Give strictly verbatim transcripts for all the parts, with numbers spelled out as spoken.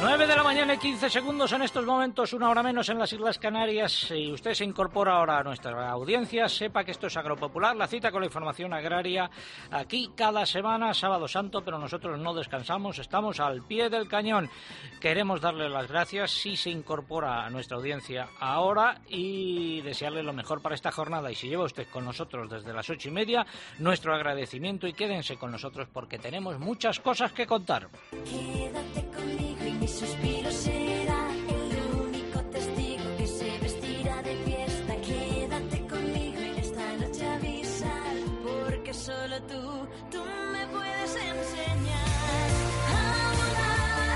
nueve de la mañana y quince segundos en estos momentos, una hora menos en las Islas Canarias. Y usted se incorpora ahora a nuestra audiencia, sepa que esto es Agropopular, la cita con la información agraria, aquí cada semana, sábado santo, pero nosotros no descansamos, estamos al pie del cañón. Queremos darle las gracias si se incorpora a nuestra audiencia ahora y desearle lo mejor para esta jornada. Y si lleva usted con nosotros desde las ocho y media, nuestro agradecimiento, y quédense con nosotros porque tenemos muchas cosas que contar. Quédate conmigo y mi suspiro será el único testigo que se vestirá de fiesta. Quédate conmigo en esta noche avisar, porque solo tú, tú me puedes enseñar a volar.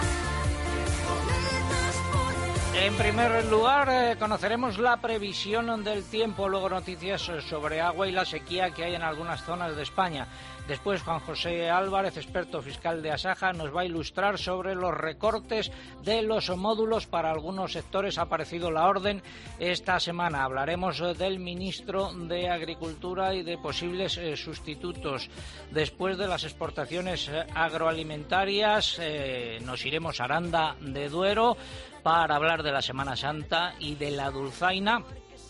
En primer lugar, eh, conoceremos la previsión del tiempo, luego noticias sobre agua y la sequía que hay en algunas zonas de España. Después, Juan José Álvarez, experto fiscal de Asaja, nos va a ilustrar sobre los recortes de los módulos para algunos sectores. Ha aparecido la orden esta semana. Hablaremos del ministro de Agricultura y de posibles eh, sustitutos. Después de las exportaciones eh, agroalimentarias, eh, nos iremos a Aranda de Duero para hablar de la Semana Santa y de la dulzaina.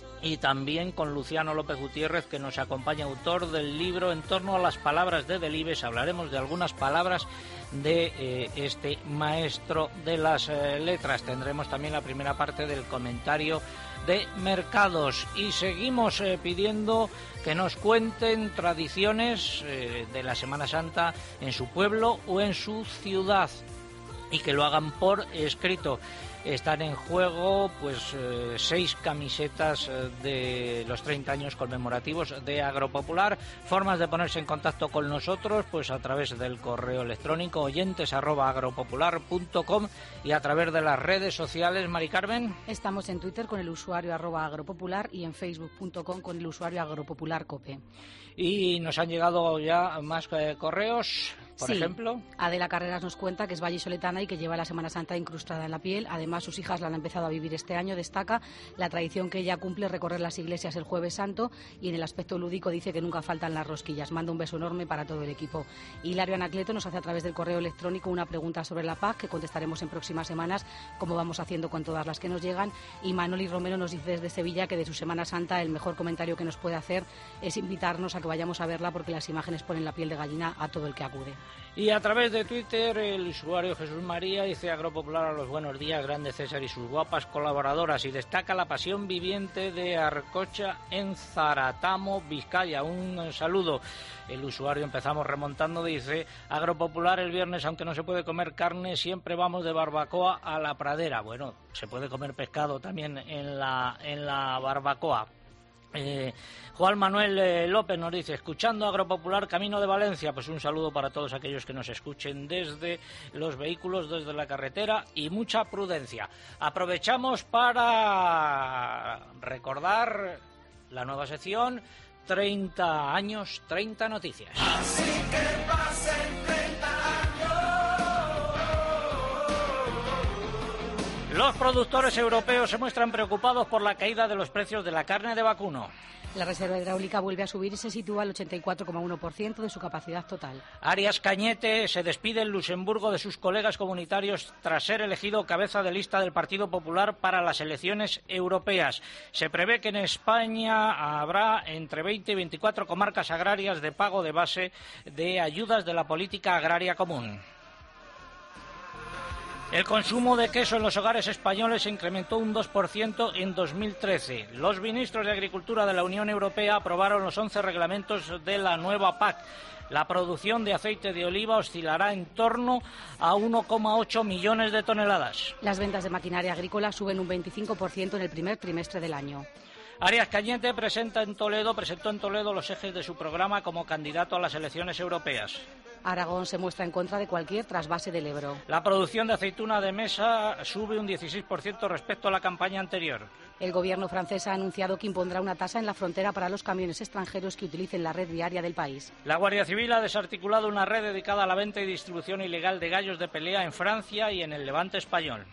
Y también con Luciano López Gutiérrez, que nos acompaña, autor del libro En torno a las palabras de Delibes. Hablaremos de algunas palabras de eh, este maestro de las eh, letras. Tendremos también la primera parte del comentario de mercados. Y seguimos eh, pidiendo que nos cuenten tradiciones eh, de la Semana Santa en su pueblo o en su ciudad, y que lo hagan por escrito. Están en juego pues eh, seis camisetas eh, de los treinta años conmemorativos de Agropopular. Formas de ponerse en contacto con nosotros, pues a través del correo electrónico oyentes arroba agropopular punto com y a través de las redes sociales. Mari Carmen. Estamos en Twitter con el usuario arroba agropopular y en facebook punto com con el usuario agropopularcope. Y nos han llegado ya más eh, correos. Por sí. ejemplo, Adela Carreras nos cuenta que es vallisoletana y que lleva la Semana Santa incrustada en la piel. Además, sus hijas la han empezado a vivir este año. Destaca la tradición que ella cumple, recorrer las iglesias el Jueves Santo, y en el aspecto lúdico dice que nunca faltan las rosquillas. Manda un beso enorme para todo el equipo. Hilario Anacleto nos hace a través del correo electrónico una pregunta sobre la P A C que contestaremos en próximas semanas, como vamos haciendo con todas las que nos llegan. Y Manoli Romero nos dice desde Sevilla que de su Semana Santa el mejor comentario que nos puede hacer es invitarnos a que vayamos a verla, porque las imágenes ponen la piel de gallina a todo el que acude. Y a través de Twitter, el usuario Jesús María dice: Agropopular a los buenos días, grande César y sus guapas colaboradoras, y destaca la pasión viviente de Arcocha en Zaratamo, Vizcaya. Un saludo. El usuario, empezamos remontando, dice: Agropopular el viernes, aunque no se puede comer carne, siempre vamos de barbacoa a la pradera. Bueno, se puede comer pescado también en la, en la barbacoa. Eh, Juan Manuel eh, López nos dice: escuchando Agropopular camino de Valencia. Pues un saludo para todos aquellos que nos escuchen desde los vehículos, desde la carretera, y mucha prudencia. Aprovechamos para recordar la nueva sección treinta años, treinta noticias. Así que pasen treinta años. Los productores europeos se muestran preocupados por la caída de los precios de la carne de vacuno. La reserva hidráulica vuelve a subir y se sitúa al ochenta y cuatro coma uno por ciento de su capacidad total. Arias Cañete se despide en Luxemburgo de sus colegas comunitarios tras ser elegido cabeza de lista del Partido Popular para las elecciones europeas. Se prevé que en España habrá entre veinte y veinticuatro comarcas agrarias de pago de base de ayudas de la política agraria común. El consumo de queso en los hogares españoles se incrementó un dos por ciento en dos mil trece. Los ministros de Agricultura de la Unión Europea aprobaron los once reglamentos de la nueva P A C. La producción de aceite de oliva oscilará en torno a uno coma ocho millones de toneladas. Las ventas de maquinaria agrícola suben un veinticinco por ciento en el primer trimestre del año. Arias Cañete presenta en Toledo, presentó en Toledo los ejes de su programa como candidato a las elecciones europeas. Aragón se muestra en contra de cualquier trasvase del Ebro. La producción de aceituna de mesa sube un dieciséis por ciento respecto a la campaña anterior. El gobierno francés ha anunciado que impondrá una tasa en la frontera para los camiones extranjeros que utilicen la red viaria del país. La Guardia Civil ha desarticulado una red dedicada a la venta y distribución ilegal de gallos de pelea en Francia y en el Levante español.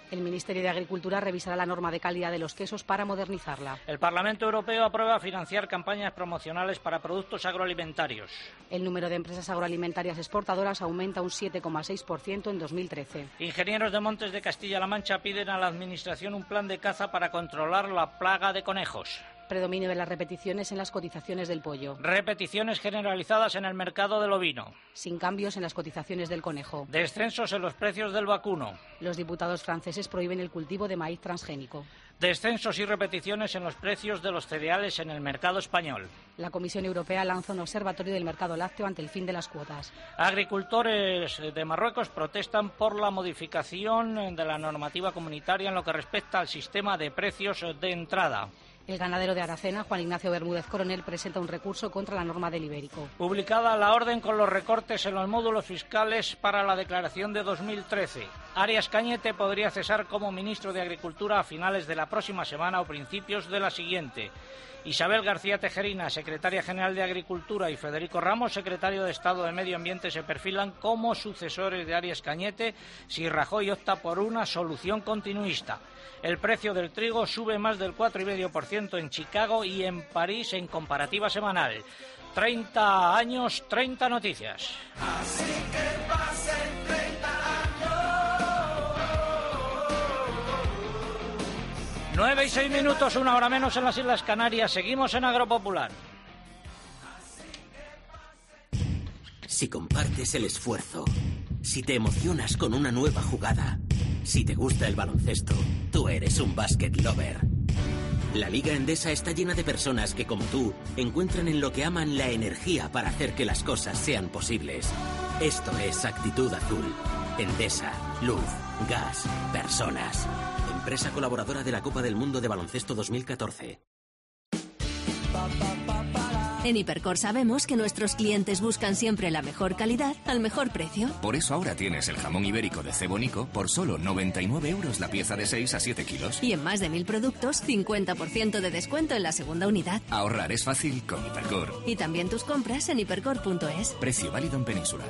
El Ministerio de Agricultura revisará la norma de calidad de los quesos para modernizarla. El Parlamento Europeo aprueba financiar campañas promocionales para productos agroalimentarios. El número de empresas agroalimentarias exportadoras aumenta un siete coma seis por ciento en dos mil trece. Ingenieros de Montes de Castilla-La Mancha piden a la Administración un plan de caza para controlar la plaga de conejos. Predominio de las repeticiones en las cotizaciones del pollo. Repeticiones generalizadas en el mercado del ovino. Sin cambios en las cotizaciones del conejo. Descensos en los precios del vacuno. Los diputados franceses prohíben el cultivo de maíz transgénico. Descensos y repeticiones en los precios de los cereales en el mercado español. La Comisión Europea lanza un observatorio del mercado lácteo ante el fin de las cuotas. Agricultores de Marruecos protestan por la modificación de la normativa comunitaria en lo que respecta al sistema de precios de entrada. El ganadero de Aracena, Juan Ignacio Bermúdez Coronel, presenta un recurso contra la norma del ibérico. Publicada la orden con los recortes en los módulos fiscales para la declaración de dos mil trece. Arias Cañete podría cesar como ministro de Agricultura a finales de la próxima semana o principios de la siguiente. Isabel García Tejerina, secretaria general de Agricultura, y Federico Ramos, secretario de Estado de Medio Ambiente, se perfilan como sucesores de Arias Cañete si Rajoy opta por una solución continuista. El precio del trigo sube más del cuatro coma cinco por ciento en Chicago y en París en comparativa semanal. treinta años, treinta noticias. Así que pasen treinta años. Nueve y seis minutos, una hora menos en las Islas Canarias. Seguimos en Agropopular. Si compartes el esfuerzo, si te emocionas con una nueva jugada, si te gusta el baloncesto, tú eres un basket lover. La Liga Endesa está llena de personas que, como tú, encuentran en lo que aman la energía para hacer que las cosas sean posibles. Esto es Actitud Azul. Endesa, luz, gas, personas. Empresa colaboradora de la Copa del Mundo de Baloncesto dos mil catorce. En Hipercor sabemos que nuestros clientes buscan siempre la mejor calidad al mejor precio. Por eso ahora tienes el jamón ibérico de Cebonico por solo noventa y nueve euros la pieza de seis a siete kilos. Y en más de mil productos, cincuenta por ciento de descuento en la segunda unidad. Ahorrar es fácil con Hipercor. Y también tus compras en hipercor punto es. Precio válido en Península.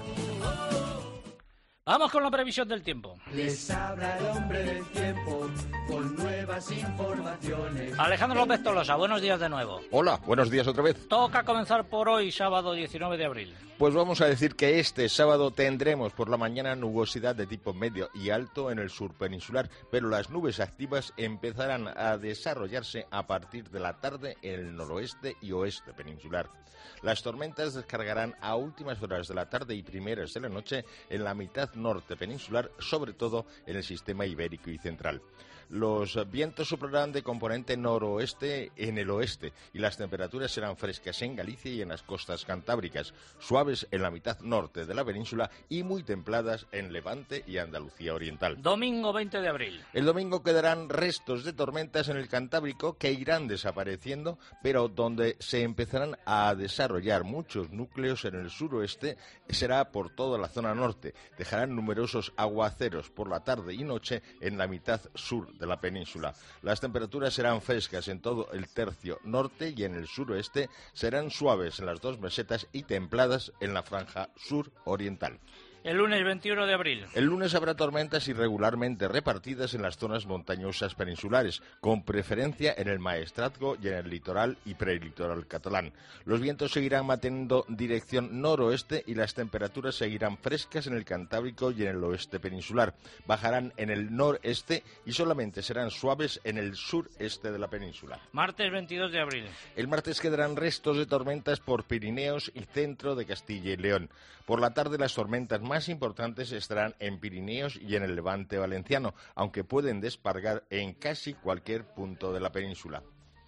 Vamos con la previsión del tiempo. Les habla el hombre del tiempo con nuevas informaciones. Alejandro López Tolosa, buenos días de nuevo. Hola, buenos días otra vez. Toca comenzar por hoy, sábado diecinueve de abril. Pues vamos a decir que este sábado tendremos por la mañana nubosidad de tipo medio y alto en el sur peninsular, pero las nubes activas empezarán a desarrollarse a partir de la tarde en el noroeste y oeste peninsular. Las tormentas descargarán a últimas horas de la tarde y primeras de la noche en la mitad norte peninsular, sobre todo en el sistema ibérico y central. Los vientos soplarán de componente noroeste en el oeste y las temperaturas serán frescas en Galicia y en las costas cantábricas, suaves en la mitad norte de la península y muy templadas en Levante y Andalucía Oriental. Domingo veinte de abril. El domingo quedarán restos de tormentas en el Cantábrico que irán desapareciendo, pero donde se empezarán a desarrollar muchos núcleos en el suroeste será por toda la zona norte. Dejarán numerosos aguaceros por la tarde y noche en la mitad sur de la península. Las temperaturas serán frescas en todo el tercio norte y en el suroeste serán suaves en las dos mesetas y templadas en la franja sur oriental. El lunes veintiuno de abril. El lunes habrá tormentas irregularmente repartidas en las zonas montañosas peninsulares, con preferencia en el Maestrazgo y en el litoral y prelitoral catalán. Los vientos seguirán manteniendo dirección noroeste y las temperaturas seguirán frescas en el Cantábrico y en el oeste peninsular. Bajarán en el noreste y solamente serán suaves en el sureste de la península. Martes veintidós de abril. El martes quedarán restos de tormentas por Pirineos y centro de Castilla y León. Por la tarde las tormentas más importantes estarán en Pirineos y en el Levante valenciano, aunque pueden descargar en casi cualquier punto de la península.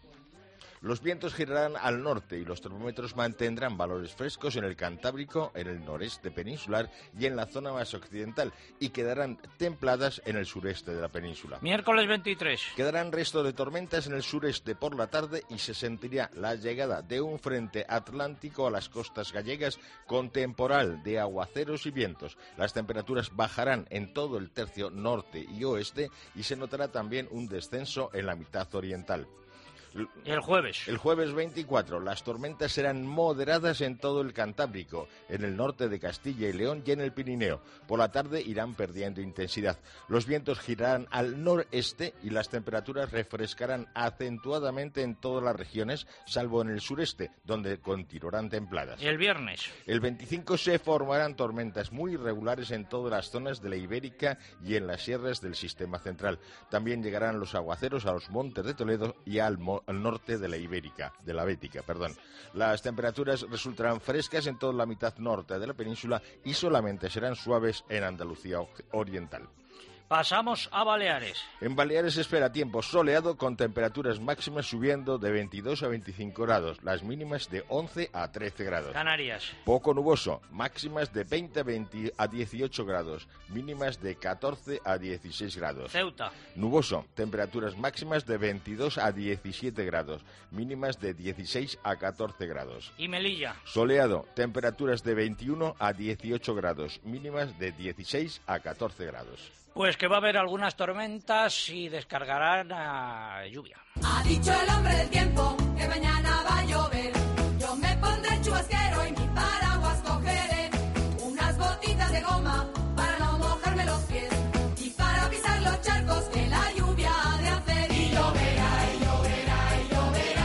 Los vientos girarán al norte y los termómetros mantendrán valores frescos en el Cantábrico, en el noreste peninsular y en la zona más occidental, y quedarán templadas en el sureste de la península. Miércoles veintitrés. Quedarán restos de tormentas en el sureste por la tarde y se sentirá la llegada de un frente atlántico a las costas gallegas con temporal de aguaceros y vientos. Las temperaturas bajarán en todo el tercio norte y oeste y se notará también un descenso en la mitad oriental. El jueves. El jueves veinticuatro, las tormentas serán moderadas en todo el Cantábrico, en el norte de Castilla y León y en el Pirineo. Por la tarde irán perdiendo intensidad. Los vientos girarán al noreste y las temperaturas refrescarán acentuadamente en todas las regiones, salvo en el sureste, donde continuarán templadas. El viernes. El veinticinco se formarán tormentas muy irregulares en todas las zonas de la Ibérica y en las sierras del sistema central. También llegarán los aguaceros a los montes de Toledo y al, mo- al norte de la Ibérica, de la Bética, perdón. Las temperaturas resultarán frescas en toda la mitad norte de la península y solamente serán suaves en Andalucía Oriental. Pasamos a Baleares. En Baleares se espera tiempo soleado con temperaturas máximas subiendo de veintidós a veinticinco grados, las mínimas de once a trece grados. Canarias. Poco nuboso, máximas de veinte a dieciocho grados, mínimas de catorce a dieciséis grados. Ceuta. Nuboso, temperaturas máximas de veintidós a diecisiete grados, mínimas de dieciséis a catorce grados. Y Melilla. Soleado, temperaturas de veintiuno a dieciocho grados, mínimas de dieciséis a catorce grados. Pues que va a haber algunas tormentas y descargarán a lluvia. Ha dicho el hombre del tiempo que mañana va a llover. Yo me pondré el chubasquero y mi paraguas cogeré. Unas botitas de goma para no mojarme los pies. Y para pisar los charcos que la lluvia ha de hacer. Y lloverá, y lloverá, y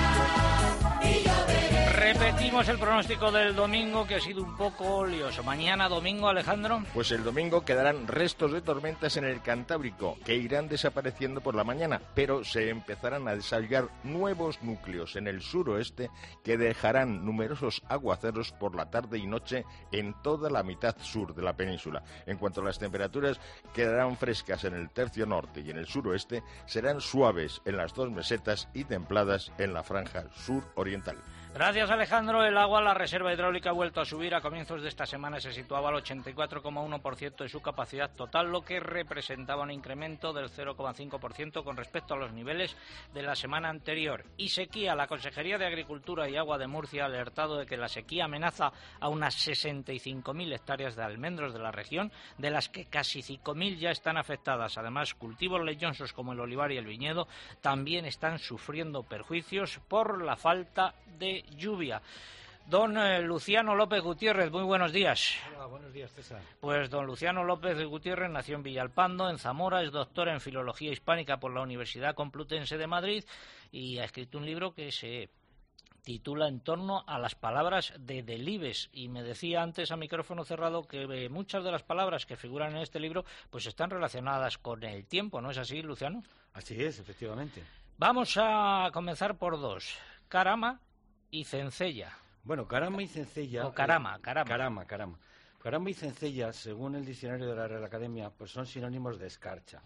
lloverá, y lloveré. Repetimos el pronóstico del domingo, que ha sido un poco lioso. Mañana domingo, Alejandro. Pues el domingo quedarán restos de tormentas en el Cantábrico, que irán desapareciendo por la mañana, pero se empezarán a desarrollar nuevos núcleos en el suroeste que dejarán numerosos aguaceros por la tarde y noche en toda la mitad sur de la península. En cuanto a las temperaturas, quedarán frescas en el tercio norte y en el suroeste, serán suaves en las dos mesetas y templadas en la franja suroriental. Gracias, Alejandro. El agua, la reserva hidráulica, ha vuelto a subir. A comienzos de esta semana se situaba al ochenta y cuatro coma uno por ciento de su capacidad total, lo que representaba un incremento del cero coma cinco por ciento con respecto a los niveles de la semana anterior. Y sequía. La Consejería de Agricultura y Agua de Murcia ha alertado de que la sequía amenaza a unas sesenta y cinco mil hectáreas de almendros de la región, de las que casi cinco mil ya están afectadas. Además, cultivos leñosos como el olivar y el viñedo también están sufriendo perjuicios por la falta de lluvia. Don eh, Luciano López Gutiérrez, muy buenos días. Hola, buenos días, César. Pues don Luciano López Gutiérrez nació en Villalpando, en Zamora, es doctor en Filología Hispánica por la Universidad Complutense de Madrid y ha escrito un libro que se titula En torno a las palabras de Delibes, y me decía antes a micrófono cerrado que eh, muchas de las palabras que figuran en este libro pues están relacionadas con el tiempo, ¿no es así, Luciano? Así es, efectivamente. Vamos a comenzar por dos, carama y cencella. Bueno, carama y cencella... O carama, eh, carama. Carama, carama. Carama y cencella, según el diccionario de la Real Academia, pues son sinónimos de escarcha.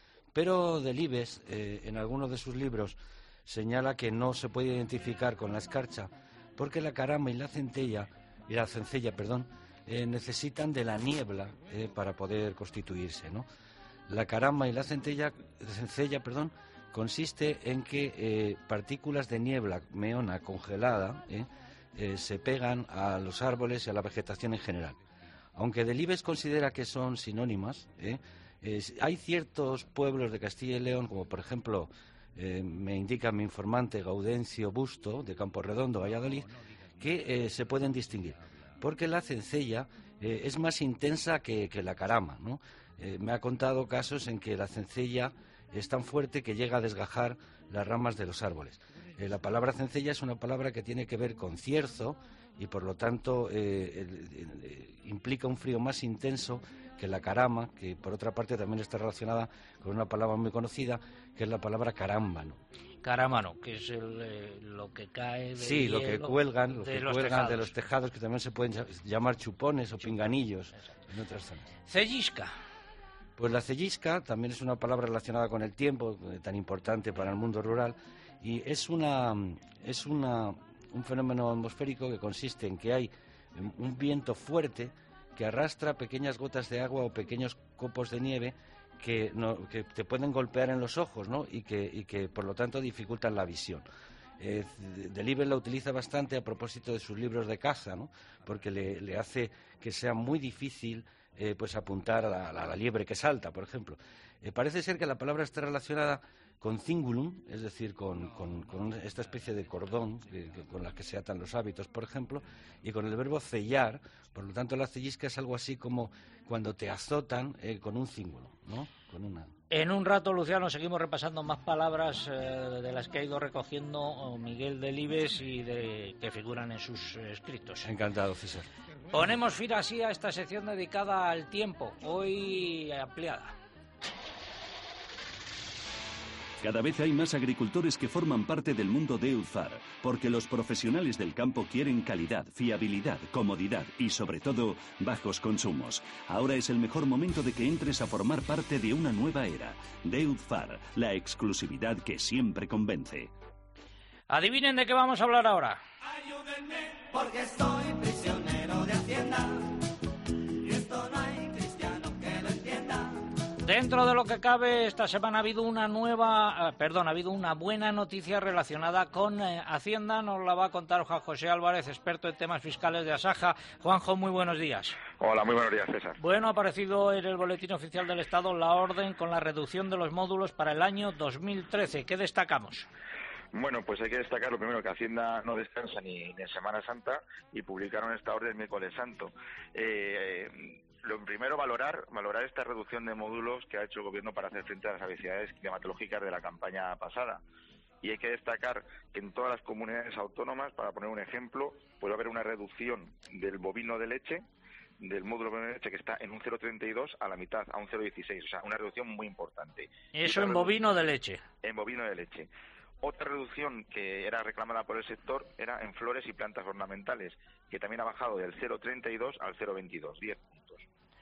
Pero Delibes, eh, en algunos de sus libros, señala que no se puede identificar con la escarcha, porque la carama y la centella, y la cencella, perdón, eh, necesitan de la niebla eh, para poder constituirse, ¿no? La carama y la centella, cencella, perdón, consiste en que eh, partículas de niebla meona congelada eh, eh, se pegan a los árboles y a la vegetación en general. Aunque Delibes considera que son sinónimas, eh, eh, hay ciertos pueblos de Castilla y León, como por ejemplo, eh, me indica mi informante Gaudencio Busto, de Campo Redondo, Valladolid, que eh, se pueden distinguir, porque la cencella eh, es más intensa que, que la carama, ¿no? Eh, me ha contado casos en que la cencella es tan fuerte que llega a desgajar las ramas de los árboles. Eh, la palabra cencella es una palabra que tiene que ver con cierzo y por lo tanto eh, el, el, el, implica un frío más intenso que la carama, que por otra parte también está relacionada con una palabra muy conocida, que es la palabra carámbano. Carámbano, que es el, eh, lo que cae de Sí, lo que cuelgan, lo de que los cuelgan tejados. de los tejados, que también se pueden llamar chupones o pinganillos en otras zonas. Cellisca. Pues la cellisca también es una palabra relacionada con el tiempo, eh, tan importante para el mundo rural, y es una es una un fenómeno atmosférico que consiste en que hay un viento fuerte que arrastra pequeñas gotas de agua o pequeños copos de nieve que, no, que te pueden golpear en los ojos, ¿no? y, que, y que por lo tanto dificultan la visión. Eh, Delibes la utiliza bastante a propósito de sus libros de caza, ¿no? Porque le, le hace que sea muy difícil eh, pues apuntar a la, a la liebre que salta, por ejemplo. Eh, parece ser que la palabra está relacionada con cingulum, es decir, con, con, con esta especie de cordón que, que, con la que se atan los hábitos, por ejemplo, y con el verbo cellar. Por lo tanto, la cellisca es algo así como cuando te azotan eh, con un cíngulo, ¿no? Con una... En un rato, Luciano, seguimos repasando más palabras eh, de las que ha ido recogiendo Miguel Delibes y de, que figuran en sus eh, escritos. Encantado, César. Ponemos fin así a esta sección dedicada al tiempo, hoy ampliada. Cada vez hay más agricultores que forman parte del mundo de EUDFAR, porque los profesionales del campo quieren calidad, fiabilidad, comodidad y, sobre todo, bajos consumos. Ahora es el mejor momento de que entres a formar parte de una nueva era. De EUDFAR, la exclusividad que siempre convence. Adivinen de qué vamos a hablar ahora. Ayúdenme, porque estoy prisionero de Hacienda. Y esto no hay cristiano que lo entienda. Dentro de lo que cabe, esta semana ha habido una nueva, eh, perdón, ha habido una buena noticia relacionada con eh, Hacienda. Nos la va a contar Juan José Álvarez, experto en temas fiscales de Asaja. Juanjo, muy buenos días. Hola, muy buenos días, César. Bueno, ha aparecido en el Boletín Oficial del Estado la orden con la reducción de los módulos para el año dos mil trece. ¿Qué destacamos? Bueno, pues hay que destacar lo primero, que Hacienda no descansa ni, ni en Semana Santa y publicaron esta orden el miércoles santo. Eh, eh, Lo primero, valorar valorar esta reducción de módulos que ha hecho el Gobierno para hacer frente a las adversidades climatológicas de la campaña pasada. Y hay que destacar que en todas las comunidades autónomas, para poner un ejemplo, puede haber una reducción del bovino de leche, del módulo bovino de leche, que está en un cero coma treinta y dos a la mitad, a un cero coma dieciséis. O sea, una reducción muy importante. Eso en bovino de leche. En bovino de leche. Otra reducción que era reclamada por el sector era en flores y plantas ornamentales, que también ha bajado del cero coma treinta y dos al cero coma veintidós, diez puntos.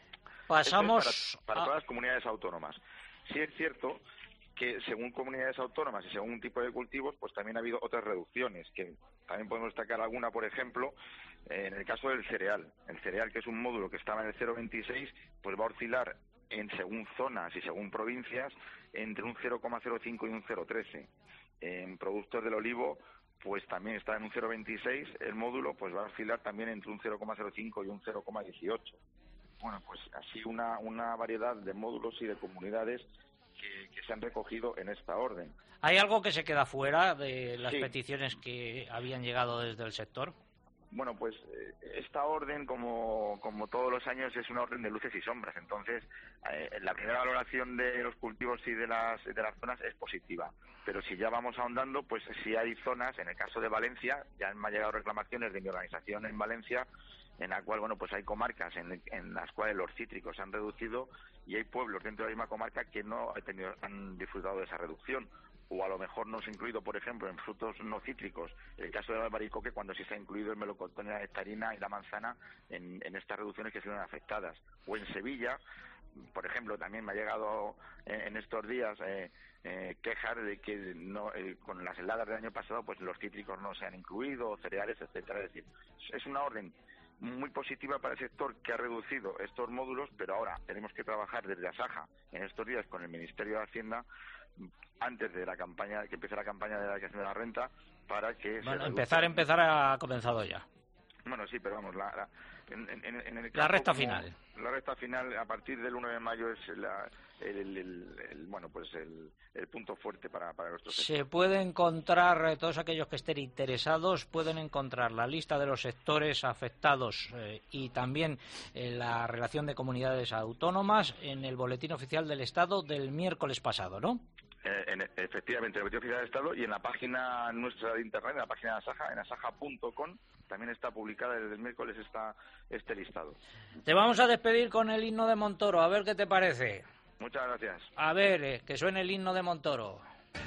Pasamos Esto es para, para a... todas las comunidades autónomas. Sí es cierto que según comunidades autónomas y según un tipo de cultivos, pues también ha habido otras reducciones, que también podemos destacar alguna, por ejemplo, eh, en el caso del cereal. El cereal, que es un módulo que estaba en el cero coma veintiséis, pues va a oscilar en según zonas y según provincias entre un cero coma cero cinco y un cero coma trece. En productos del olivo, pues también está en un cero coma veintiséis, el módulo pues va a oscilar también entre un cero coma cero cinco y un cero coma dieciocho. Bueno, pues así una, una variedad de módulos y de comunidades que, que se han recogido en esta orden. ¿Hay algo que se queda fuera de las Sí. peticiones que habían llegado desde el sector? Bueno, pues eh, esta orden, como, como todos los años, es una orden de luces y sombras. Entonces, eh, la primera valoración de los cultivos y de las, de las zonas es positiva. Pero si ya vamos ahondando, pues sí hay zonas, en el caso de Valencia, ya me han llegado reclamaciones de mi organización en Valencia, en la cual, bueno, pues hay comarcas en, en las cuales los cítricos se han reducido y hay pueblos dentro de la misma comarca que no han, tenido, han disfrutado de esa reducción. O a lo mejor no se ha incluido, por ejemplo, en frutos no cítricos, el caso del albaricoque, cuando sí se ha incluido el melocotón, la nectarina y la manzana en, en estas reducciones que fueron afectadas. O en Sevilla, por ejemplo, también me ha llegado en, en estos días eh, eh, quejas de que no, eh, con las heladas del año pasado, pues los cítricos no se han incluido, cereales, etcétera. Es decir, es una orden muy positiva para el sector que ha reducido estos módulos, pero ahora tenemos que trabajar desde Asaja en estos días con el Ministerio de Hacienda antes de la campaña, que empiece la campaña de la declaración de la renta, para que Bueno, se empezar, empezar ha comenzado ya. Bueno, sí, pero vamos, la, la, en, en, en el La campo, recta como- final. La recta final, a partir del uno de mayo, es la, el, el, el- el- bueno, pues el, el punto fuerte para, para nuestro sector. Se puede encontrar, eh, todos aquellos que estén interesados, pueden encontrar la lista de los sectores afectados eh, y también eh, la relación de comunidades autónomas en el Boletín Oficial del Estado del miércoles pasado, ¿no? Eh, en- efectivamente, el Boletín Oficial del Estado, y en la página nuestra de internet, en la página de Asaja, en asaja punto com, también está publicada desde el miércoles está este listado. Te vamos a despedir con el himno de Montoro, a ver qué te parece. Muchas gracias. A ver, eh, que suene el himno de Montoro.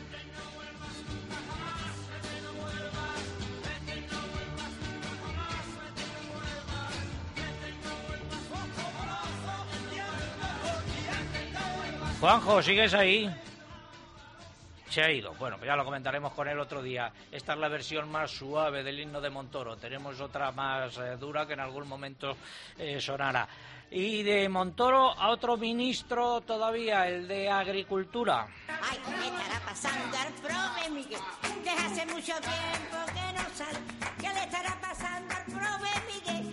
Juanjo, ¿sigues ahí? Se ha ido. Bueno, pues ya lo comentaremos con él otro día. Esta es la versión más suave del himno de Montoro. Tenemos otra más eh, dura que en algún momento eh, sonará. Y de Montoro a otro ministro todavía, el de Agricultura. Ay, ¿qué estará pasando al prove Miguel? Desde hace mucho tiempo que no sale. ¿Qué le estará pasando al prove Miguel?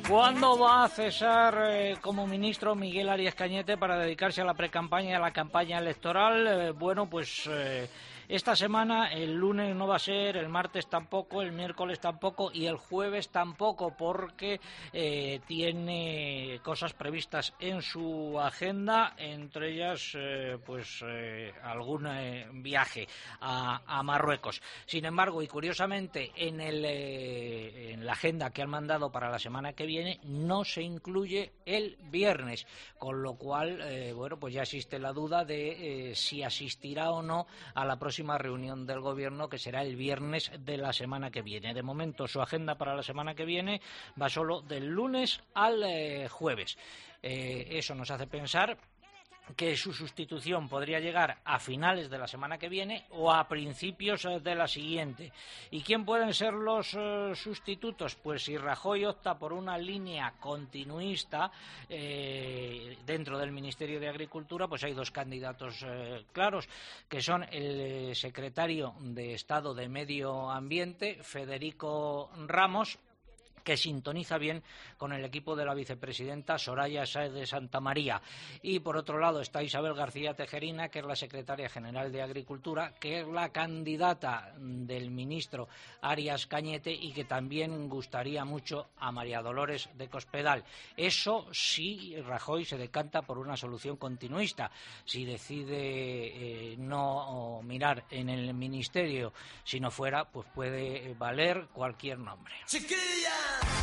¿Cuándo va a cesar eh, como ministro Miguel Arias Cañete para dedicarse a la precampaña y a la campaña electoral? Eh, bueno, pues eh, esta semana, el lunes no va a ser, el martes tampoco, el miércoles tampoco y el jueves tampoco, porque eh, tiene cosas previstas en su agenda, entre ellas eh, pues eh, algún eh, viaje a, a Marruecos. Sin embargo, y curiosamente, en, el, eh, en la agenda que han mandado para la semana que viene no se incluye el viernes, con lo cual, eh, bueno, pues ya existe la duda de eh, si asistirá o no a la próxima reunión del gobierno, que será el viernes de la semana que viene. De momento, su agenda para la semana que viene va solo del lunes al eh, jueves. Eh, eso nos hace pensar que su sustitución podría llegar a finales de la semana que viene o a principios de la siguiente. ¿Y quién pueden ser los uh, sustitutos? Pues si Rajoy opta por una línea continuista eh, dentro del Ministerio de Agricultura, pues hay dos candidatos eh, claros, que son el secretario de Estado de Medio Ambiente, Federico Ramos, que sintoniza bien con el equipo de la vicepresidenta Soraya Sáez de Santamaría. Y por otro lado está Isabel García Tejerina, que es la secretaria general de Agricultura, que es la candidata del ministro Arias Cañete y que también gustaría mucho a María Dolores de Cospedal. Eso sí, Rajoy se decanta por una solución continuista. Si decide eh, no mirar en el ministerio, si no fuera, pues puede valer cualquier nombre. ¡Chiquilla!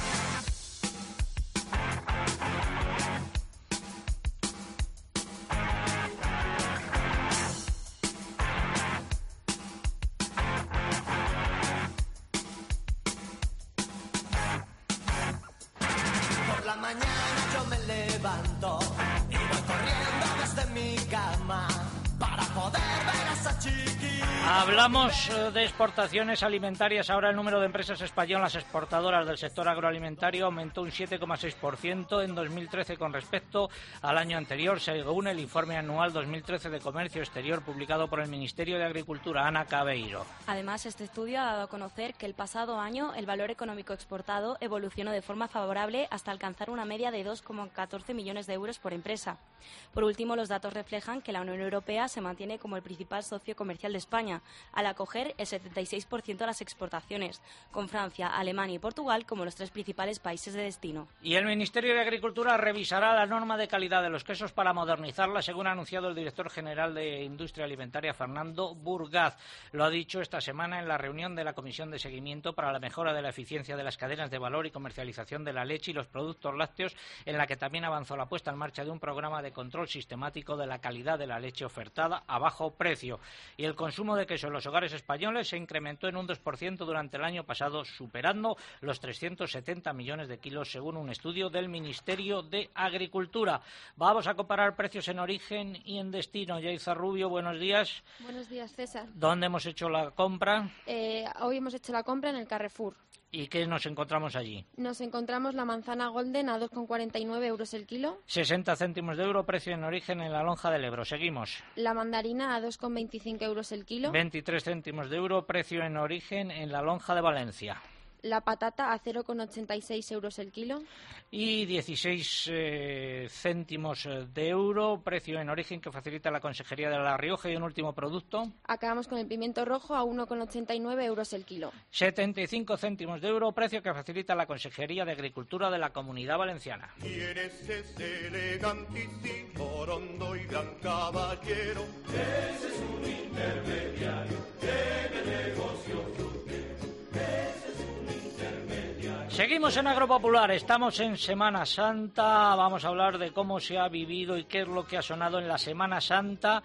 Por la mañana yo me levanto y voy corriendo desde mi cama para poder ver a esa chiquilla. Hablamos de exportaciones alimentarias. Ahora el número de empresas españolas exportadoras del sector agroalimentario aumentó un siete coma seis por ciento en dos mil trece con respecto al año anterior, según el informe anual dos mil trece de Comercio Exterior publicado por el Ministerio de Agricultura. Ana Cabeiro. Además, este estudio ha dado a conocer que el pasado año el valor económico exportado evolucionó de forma favorable hasta alcanzar una media de dos coma catorce millones de euros por empresa. Por último, los datos reflejan que la Unión Europea se mantiene como el principal socio comercial de España, al acoger el setenta y seis por ciento de las exportaciones, con Francia, Alemania y Portugal como los tres principales países de destino. Y el Ministerio de Agricultura revisará la norma de calidad de los quesos para modernizarla, según ha anunciado el director general de Industria Alimentaria, Fernando Burgaz. Lo ha dicho esta semana en la reunión de la Comisión de Seguimiento para la Mejora de la Eficiencia de las Cadenas de Valor y Comercialización de la Leche y los Productos Lácteos, en la que también avanzó la puesta en marcha de un programa de control sistemático de la calidad de la leche ofertada a bajo precio. Y el consumo de queso en los hogares españoles se incrementó en un dos por ciento durante el año pasado, superando los trescientos setenta millones de kilos, según un estudio del Ministerio de Agricultura. Vamos a comparar precios en origen y en destino. Yaiza Rubio, buenos días. Buenos días, César. ¿Dónde hemos hecho la compra? Eh, hoy hemos hecho la compra en el Carrefour. ¿Y qué nos encontramos allí? Nos encontramos la manzana Golden a dos coma cuarenta y nueve euros el kilo. sesenta céntimos de euro, precio en origen en la lonja del Ebro. Seguimos. La mandarina a dos coma veinticinco euros el kilo. veintitrés céntimos de euro, precio en origen en la lonja de Valencia. La patata a cero coma ochenta y seis euros el kilo. Y dieciséis eh, céntimos de euro, precio en origen que facilita la Consejería de La Rioja. Y un último producto. Acabamos con el pimiento rojo a uno coma ochenta y nueve euros el kilo. setenta y cinco céntimos de euro, precio que facilita la Consejería de Agricultura de la Comunidad Valenciana. ¿Quién es ese elegantísimo, rondo y gran caballero? Ese es un intermediario en el negocio frutal. Ese es un intermediario. Seguimos en Agropopular, estamos en Semana Santa, vamos a hablar de cómo se ha vivido y qué es lo que ha sonado en la Semana Santa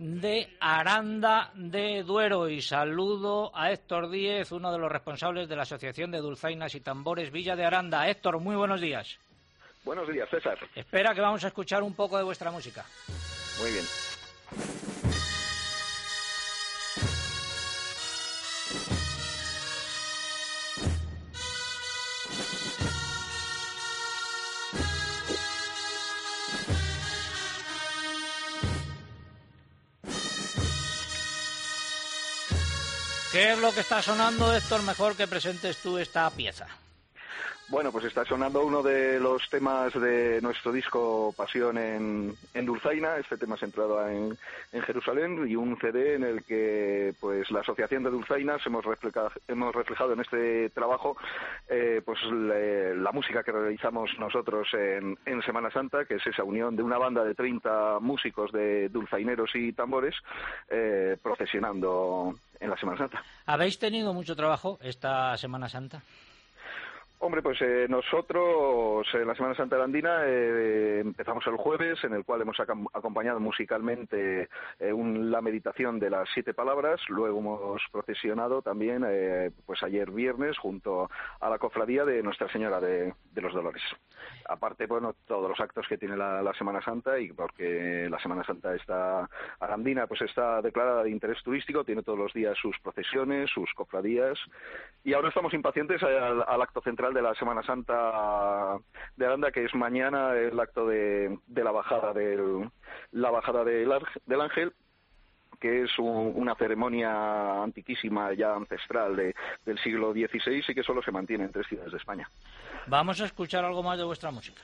de Aranda de Duero. Y saludo a Héctor Díez, uno de los responsables de la Asociación de Dulzainas y Tambores Villa de Aranda. Héctor, muy buenos días. Buenos días, César. Espera que vamos a escuchar un poco de vuestra música. Muy bien. ¿Qué es lo que está sonando, Héctor? Mejor que presentes tú esta pieza. Bueno, pues está sonando uno de los temas de nuestro disco Pasión en, en Dulzaina. Este tema centrado en, en Jerusalén, y un C D en el que pues la Asociación de Dulzainas hemos reflejado, hemos reflejado en este trabajo eh, pues le, la música que realizamos nosotros en, en Semana Santa, que es esa unión de una banda de treinta músicos de dulzaineros y tambores eh, procesionando en la Semana Santa. ¿Habéis tenido mucho trabajo esta Semana Santa? Hombre, pues eh, nosotros en la Semana Santa Andina eh, empezamos el jueves, en el cual hemos ac- acompañado musicalmente eh, un, la meditación de las siete palabras. Luego hemos procesionado también, eh, pues ayer viernes, junto a la cofradía de Nuestra Señora de, de los Dolores. Aparte, bueno, todos los actos que tiene la, la Semana Santa, y porque la Semana Santa está Arandina, pues está declarada de interés turístico, tiene todos los días sus procesiones, sus cofradías, y ahora estamos impacientes al, al acto central de la Semana Santa de Aranda, que es mañana el acto de, de la bajada del la bajada del, del ángel, que es un, una ceremonia antiquísima, ya ancestral de, del siglo dieciséis, y que solo se mantiene en tres ciudades de España. Vamos a escuchar algo más de vuestra música.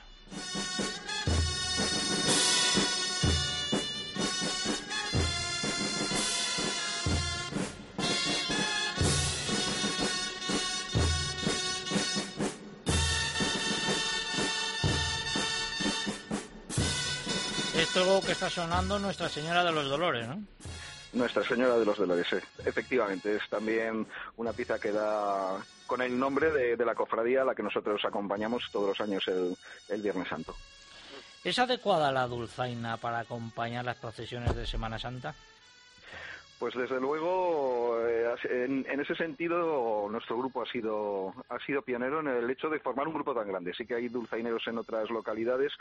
Esto que está sonando, Nuestra Señora de los Dolores, ¿no? Nuestra Señora de los Dolores, eh. efectivamente, es también una pieza que da con el nombre de, de la cofradía a la que nosotros acompañamos todos los años el, el Viernes Santo. ¿Es adecuada la dulzaina para acompañar las procesiones de Semana Santa? Pues desde luego, eh, en, en ese sentido, nuestro grupo ha sido ha sido pionero en el hecho de formar un grupo tan grande. Sí que hay dulzaineros en otras localidades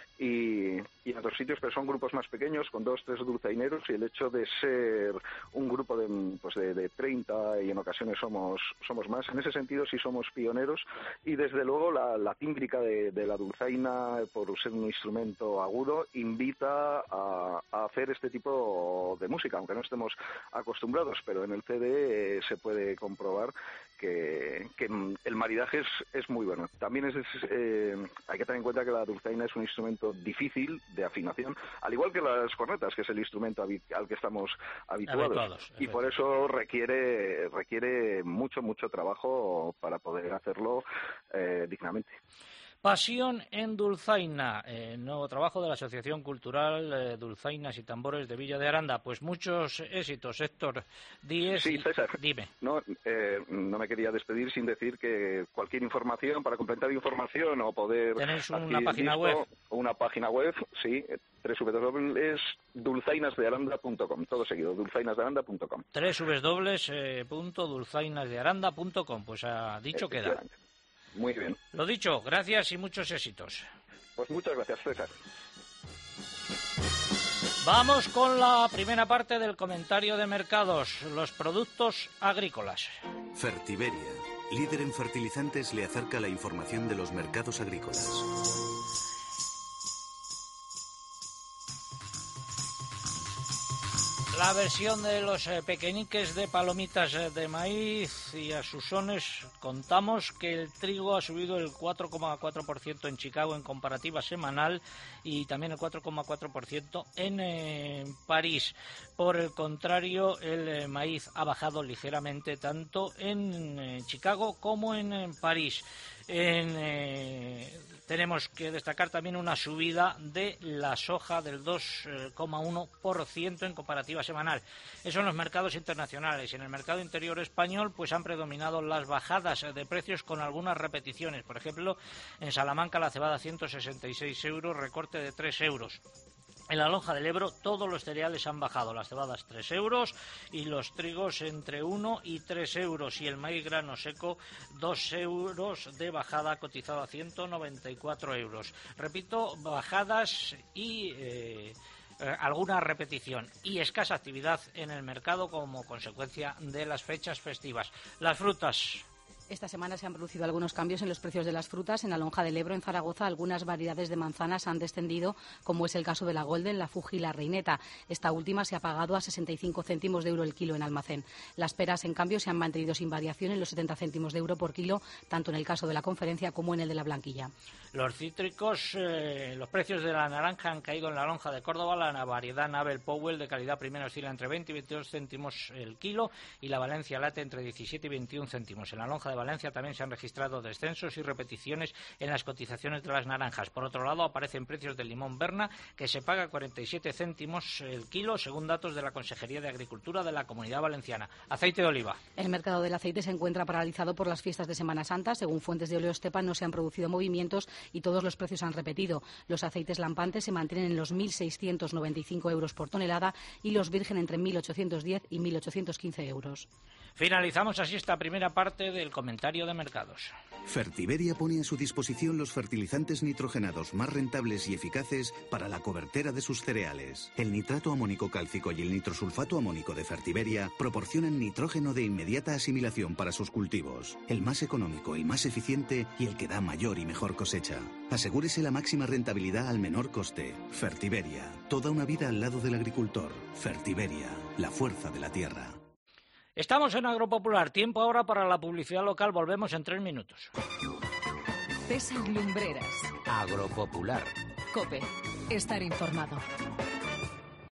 y, y en otros sitios, pero son grupos más pequeños, con dos, tres dulzaineros, y el hecho de ser un grupo de, pues de, de treinta, y en ocasiones somos somos más, en ese sentido sí somos pioneros, y desde luego la, la tímbrica de, de la dulzaina, por ser un instrumento agudo, invita a, a hacer este tipo de música, aunque no estemos acostumbrados, pero en el C D eh, se puede comprobar que, que el maridaje es, es muy bueno. También es, es eh, hay que tener en cuenta que la dulzaina es un instrumento difícil de afinación, al igual que las cornetas, que es el instrumento al que estamos habituados, habituados y por eso requiere requiere mucho mucho trabajo para poder hacerlo eh, dignamente. Pasión en Dulzaina, eh, nuevo trabajo de la Asociación Cultural eh, Dulzainas y Tambores de Villa de Aranda. Pues muchos éxitos, Héctor Díez. Sí, César. Dime. No, eh, no me quería despedir sin decir que cualquier información, para completar información o poder... ¿Tenéis una página web? Una página web, sí, doble u doble u doble u punto dulzainas de aranda punto com, todo seguido, dulzainas de aranda punto com. doble u doble u doble u punto dulzainas de aranda punto com, pues ha dicho queda. Muy bien. Lo dicho, gracias y muchos éxitos. Pues muchas gracias, César. Vamos con la primera parte del comentario de mercados, los productos agrícolas. Fertiberia, líder en fertilizantes, le acerca la información de los mercados agrícolas. La versión de los eh, pequeñiques de palomitas eh, de maíz y a sus sones, contamos que el trigo ha subido el cuatro coma cuatro por ciento en Chicago en comparativa semanal y también el cuatro coma cuatro por ciento en eh, París. Por el contrario, el eh, maíz ha bajado ligeramente tanto en eh, Chicago como en, en París. En, eh, tenemos que destacar también una subida de la soja del dos coma uno por ciento en comparativa semanal. Eso en los mercados internacionales. En el mercado interior español pues han predominado las bajadas de precios con algunas repeticiones. Por ejemplo, en Salamanca la cebada ciento sesenta y seis euros, recorte de tres euros. En la lonja del Ebro todos los cereales han bajado, las cebadas tres euros y los trigos entre uno y tres euros y el maíz grano seco dos euros de bajada, cotizado a ciento noventa y cuatro euros. Repito, bajadas y eh, eh, alguna repetición y escasa actividad en el mercado como consecuencia de las fechas festivas. Las frutas. Esta semana se han producido algunos cambios en los precios de las frutas. En la Lonja del Ebro, en Zaragoza, algunas variedades de manzanas han descendido, como es el caso de la Golden, la Fuji y la Reineta. Esta última se ha pagado a sesenta y cinco céntimos de euro el kilo en almacén. Las peras, en cambio, se han mantenido sin variación en los setenta céntimos de euro por kilo, tanto en el caso de la Conferencia como en el de la Blanquilla. Los cítricos, eh, los precios de la naranja han caído en la Lonja de Córdoba. La variedad Nabel Powell de calidad primera oscila entre veinte y veintidós céntimos el kilo y la Valencia Late entre diecisiete y veintiún céntimos. En la Lonja de Valencia también se han registrado descensos y repeticiones en las cotizaciones de las naranjas. Por otro lado, aparecen precios del limón Berna, que se paga cuarenta y siete céntimos el kilo, según datos de la Consejería de Agricultura de la Comunidad Valenciana. Aceite de oliva. El mercado del aceite se encuentra paralizado por las fiestas de Semana Santa. Según fuentes de Oleostepa, no se han producido movimientos y todos los precios han repetido. Los aceites lampantes se mantienen en los mil seiscientos noventa y cinco euros por tonelada y los virgen entre mil ochocientos diez y mil ochocientos quince euros. Finalizamos así esta primera parte del comentario de mercados. Fertiberia pone a su disposición los fertilizantes nitrogenados más rentables y eficaces para la cobertera de sus cereales. El nitrato amónico cálcico y el nitrosulfato amónico de Fertiberia proporcionan nitrógeno de inmediata asimilación para sus cultivos. El más económico, el más eficiente y el que da mayor y mejor cosecha. Asegúrese la máxima rentabilidad al menor coste. Fertiberia, toda una vida al lado del agricultor. Fertiberia, la fuerza de la tierra. Estamos en Agropopular. Tiempo ahora para la publicidad local. Volvemos en tres minutos. César Lumbreras. Agropopular. COPE. Estar informado.